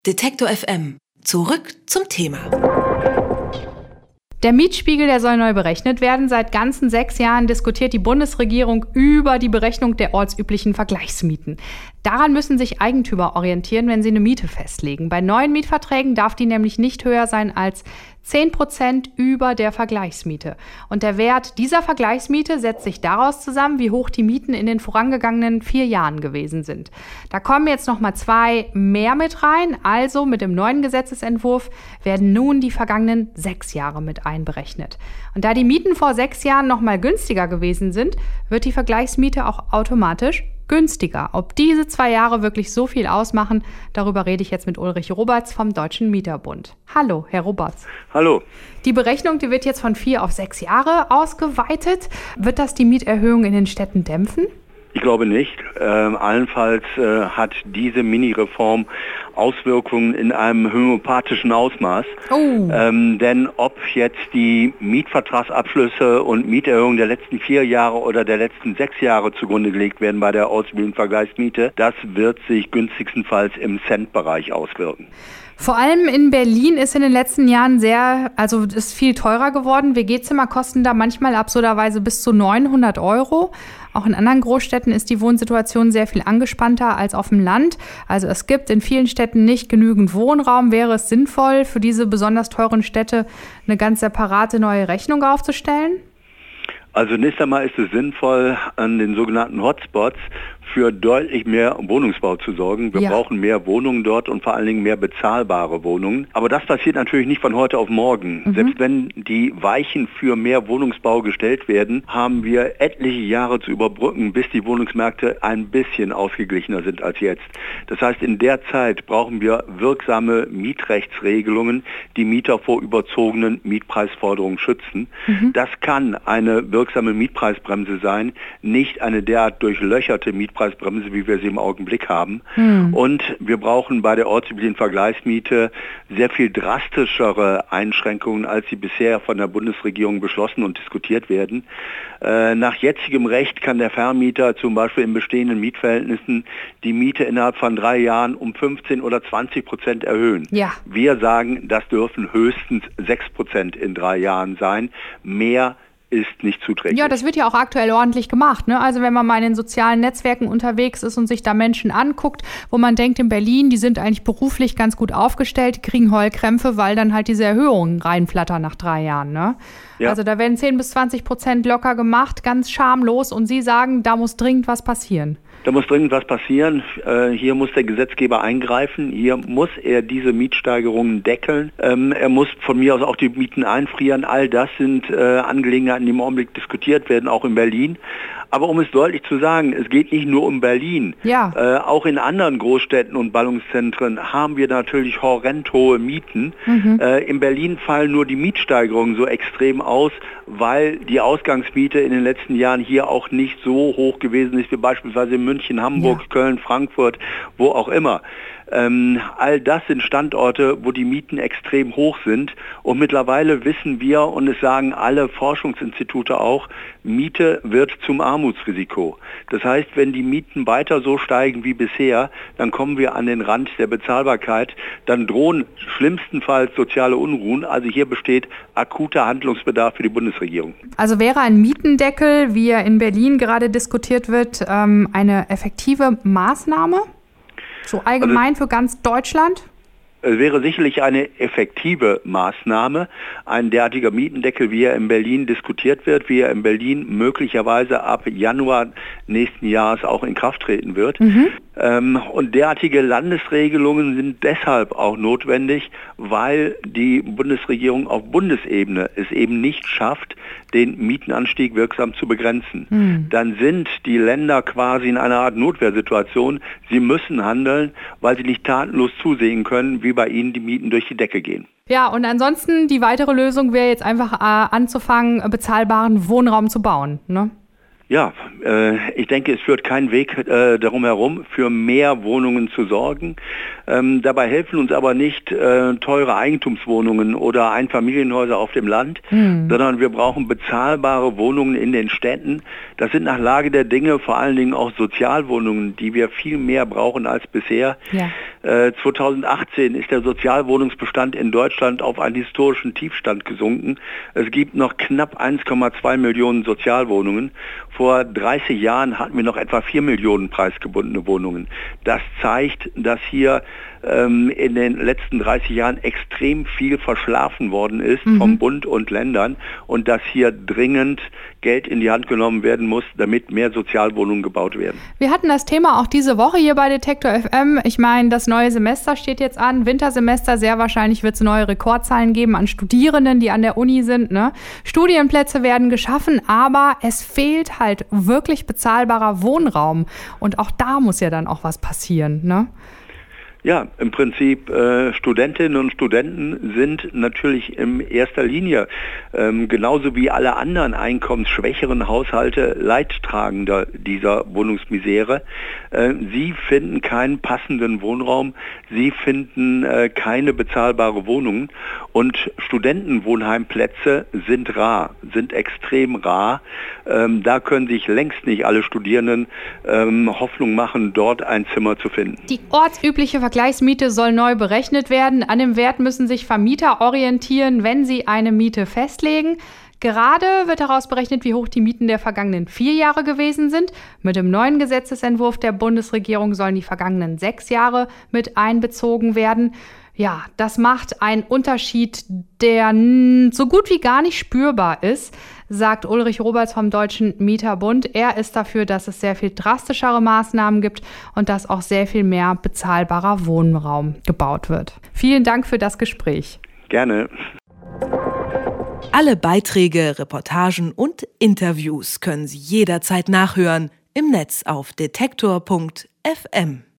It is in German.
Detektor FM. Zurück zum Thema. Der Mietspiegel, der soll neu berechnet werden. Seit ganzen 6 Jahren diskutiert die Bundesregierung über die Berechnung der ortsüblichen Vergleichsmieten. Daran müssen sich Eigentümer orientieren, wenn sie eine Miete festlegen. Bei neuen Mietverträgen darf die nämlich nicht höher sein als 10% über der Vergleichsmiete. Und der Wert dieser Vergleichsmiete setzt sich daraus zusammen, wie hoch die Mieten in den vorangegangenen 4 Jahren gewesen sind. Da kommen jetzt nochmal 2 mehr mit rein. Also mit dem neuen Gesetzesentwurf werden nun die vergangenen 6 Jahre mit einberechnet. Und da die Mieten vor 6 Jahren nochmal günstiger gewesen sind, wird die Vergleichsmiete auch automatisch günstiger. Ob diese 2 Jahre wirklich so viel ausmachen, darüber rede ich jetzt mit Ulrich Roberts vom Deutschen Mieterbund. Hallo, Herr Roberts. Hallo. Die Berechnung, die wird jetzt von 4 auf 6 Jahre ausgeweitet. Wird das die Mieterhöhung in den Städten dämpfen? Ich glaube nicht. Allenfalls hat diese Mini-Reform Auswirkungen in einem homöopathischen Ausmaß. Denn ob jetzt die Mietvertragsabschlüsse und Mieterhöhungen der letzten 4 Jahre oder der letzten 6 Jahre zugrunde gelegt werden bei der ortsüblichen Vergleichsmiete, das wird sich günstigstenfalls im Centbereich auswirken. Vor allem in Berlin ist in den letzten Jahren ist viel teurer geworden. WG-Zimmer kosten da manchmal absurderweise bis zu 900 €. Auch in anderen Großstädten ist die Wohnsituation sehr viel angespannter als auf dem Land. Also es gibt in vielen Städten nicht genügend Wohnraum. Wäre es sinnvoll, für diese besonders teuren Städte eine ganz separate neue Rechnung aufzustellen? Also zunächst einmal ist es sinnvoll, an den sogenannten Hotspots für deutlich mehr Wohnungsbau zu sorgen. Wir brauchen mehr Wohnungen dort und vor allen Dingen mehr bezahlbare Wohnungen. Aber das passiert natürlich nicht von heute auf morgen. Selbst wenn die Weichen für mehr Wohnungsbau gestellt werden, haben wir etliche Jahre zu überbrücken, bis die Wohnungsmärkte ein bisschen ausgeglichener sind als jetzt. Das heißt, in der Zeit brauchen wir wirksame Mietrechtsregelungen, die Mieter vor überzogenen Mietpreisforderungen schützen. Das kann eine wirksame Mietpreisbremse sein, nicht eine derart durchlöcherte Mietpreisbremse, wie wir sie im Augenblick haben. Und wir brauchen bei der ortsüblichen Vergleichsmiete sehr viel drastischere Einschränkungen, als sie bisher von der Bundesregierung beschlossen und diskutiert werden. Nach jetzigem Recht kann der Vermieter zum Beispiel in bestehenden Mietverhältnissen die Miete innerhalb von 3 Jahren um 15 oder 20% erhöhen. Ja. Wir sagen, das dürfen höchstens 6% in 3 Jahren sein. Mehr ist nicht zuträglich. Ja, das wird ja auch aktuell ordentlich gemacht, ne? Also wenn man mal in den sozialen Netzwerken unterwegs ist und sich da Menschen anguckt, wo man denkt, in Berlin, die sind eigentlich beruflich ganz gut aufgestellt, kriegen Heulkrämpfe, weil dann halt diese Erhöhungen reinflattern nach 3 Jahren, ne? Ja. Also da werden 10 bis 20% locker gemacht, ganz schamlos, und Sie sagen, da muss dringend was passieren. Da muss dringend was passieren. Hier muss der Gesetzgeber eingreifen. Hier muss er diese Mietsteigerungen deckeln. Er muss von mir aus auch die Mieten einfrieren. All das sind Angelegenheiten, die im Augenblick diskutiert werden, auch in Berlin. Aber um es deutlich zu sagen, es geht nicht nur um Berlin. Ja. Auch in anderen Großstädten und Ballungszentren haben wir natürlich horrend hohe Mieten. In Berlin fallen nur die Mietsteigerungen so extrem aus, weil die Ausgangsmiete in den letzten Jahren hier auch nicht so hoch gewesen ist wie beispielsweise in München, Hamburg, Köln, Frankfurt, wo auch immer. All das sind Standorte, wo die Mieten extrem hoch sind, und mittlerweile wissen wir, und es sagen alle Forschungsinstitute auch, Miete wird zum Armutsrisiko. Das heißt, wenn die Mieten weiter so steigen wie bisher, dann kommen wir an den Rand der Bezahlbarkeit, dann drohen schlimmstenfalls soziale Unruhen. Also hier besteht akuter Handlungsbedarf für die Bundesregierung. Also wäre ein Mietendeckel, wie er in Berlin gerade diskutiert wird, eine effektive Maßnahme? So allgemein für ganz Deutschland? Es wäre sicherlich eine effektive Maßnahme, ein derartiger Mietendeckel, wie er in Berlin diskutiert wird, wie er in Berlin möglicherweise ab Januar nächsten Jahres auch in Kraft treten wird. Und derartige Landesregelungen sind deshalb auch notwendig, weil die Bundesregierung auf Bundesebene es eben nicht schafft, den Mietenanstieg wirksam zu begrenzen. Dann sind die Länder quasi in einer Art Notwehrsituation. Sie müssen handeln, weil sie nicht tatenlos zusehen können, wie bei ihnen die Mieten durch die Decke gehen. Ja, und ansonsten die weitere Lösung wäre jetzt einfach anzufangen, bezahlbaren Wohnraum zu bauen, ne? Ja, ich denke, es führt kein Weg darum herum, für mehr Wohnungen zu sorgen. Dabei helfen uns aber nicht teure Eigentumswohnungen oder Einfamilienhäuser auf dem Land, sondern wir brauchen bezahlbare Wohnungen in den Städten. Das sind nach Lage der Dinge vor allen Dingen auch Sozialwohnungen, die wir viel mehr brauchen als bisher. Ja. 2018 ist der Sozialwohnungsbestand in Deutschland auf einen historischen Tiefstand gesunken. Es gibt noch knapp 1,2 Millionen Sozialwohnungen. Vor 30 Jahren hatten wir noch etwa 4 Millionen preisgebundene Wohnungen. Das zeigt, dass hier in den letzten 30 Jahren extrem viel verschlafen worden ist vom Bund und Ländern und dass hier dringend Geld in die Hand genommen werden muss, damit mehr Sozialwohnungen gebaut werden. Wir hatten das Thema auch diese Woche hier bei Detektor FM. Ich meine, das neue Semester steht jetzt an, Wintersemester, sehr wahrscheinlich wird es neue Rekordzahlen geben an Studierenden, die an der Uni sind, ne? Studienplätze werden geschaffen, aber es fehlt halt wirklich bezahlbarer Wohnraum und auch da muss ja dann auch was passieren, ne? Ja, im Prinzip Studentinnen und Studenten sind natürlich in erster Linie genauso wie alle anderen einkommensschwächeren Haushalte Leidtragender dieser Wohnungsmisere. Sie finden keinen passenden Wohnraum, sie finden keine bezahlbare Wohnung und Studentenwohnheimplätze sind rar, sind extrem rar. Da können sich längst nicht alle Studierenden Hoffnung machen, dort ein Zimmer zu finden. Die ortsübliche Vergleichsmiete soll neu berechnet werden. An dem Wert müssen sich Vermieter orientieren, wenn sie eine Miete festlegen. Gerade wird daraus berechnet, wie hoch die Mieten der vergangenen 4 Jahre gewesen sind. Mit dem neuen Gesetzesentwurf der Bundesregierung sollen die vergangenen 6 Jahre mit einbezogen werden. Ja, das macht einen Unterschied, der so gut wie gar nicht spürbar ist, sagt Ulrich Roberts vom Deutschen Mieterbund. Er ist dafür, dass es sehr viel drastischere Maßnahmen gibt und dass auch sehr viel mehr bezahlbarer Wohnraum gebaut wird. Vielen Dank für das Gespräch. Gerne. Alle Beiträge, Reportagen und Interviews können Sie jederzeit nachhören im Netz auf detektor.fm.